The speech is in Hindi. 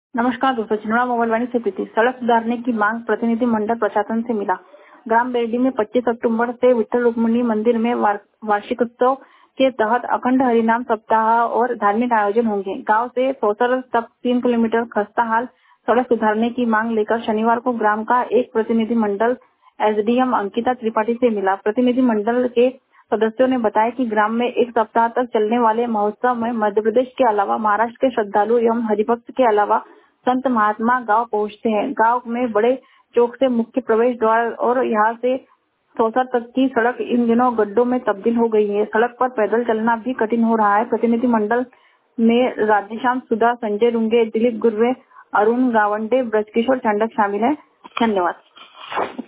नमस्कार दोस्तों, छिंदवाड़ा मोबाइल वाणी से प्रीति। सड़क सुधारने की मांग प्रतिनिधि मंडल प्रशासन से मिला। ग्राम बेरडी में 25 अक्टूबर से विठल रुक्मिणी मंदिर में वार्षिक उत्सव के तहत अखंड हरिनाम सप्ताह और धार्मिक आयोजन होंगे। गांव से सौसर तक 3 किलोमीटर खस्ता हाल सड़क सुधारने की मांग लेकर शनिवार को ग्राम का एक प्रतिनिधि मंडल एसडीएम अंकिता त्रिपाठी से मिला। प्रतिनिधि मंडल के सदस्यों ने बताया कि ग्राम में एक सप्ताह तक चलने वाले महोत्सव में मध्य प्रदेश के अलावा महाराष्ट्र के श्रद्धालु एवं हरिभक्त के अलावा संत महात्मा गांव पहुंचते हैं। गांव में बड़े चौक से मुख्य प्रवेश द्वार और यहां से सौसर तक की सड़क इन दिनों गड्ढों में तब्दील हो गई है। सड़क पर पैदल चलना भी कठिन हो रहा है। प्रतिनिधि मंडल में राधेश्याम, सुधा, संजय रुंगे, दिलीप गुर्वे, अरुण गावंडे, ब्रजकिशोर चंडक शामिल है। धन्यवाद।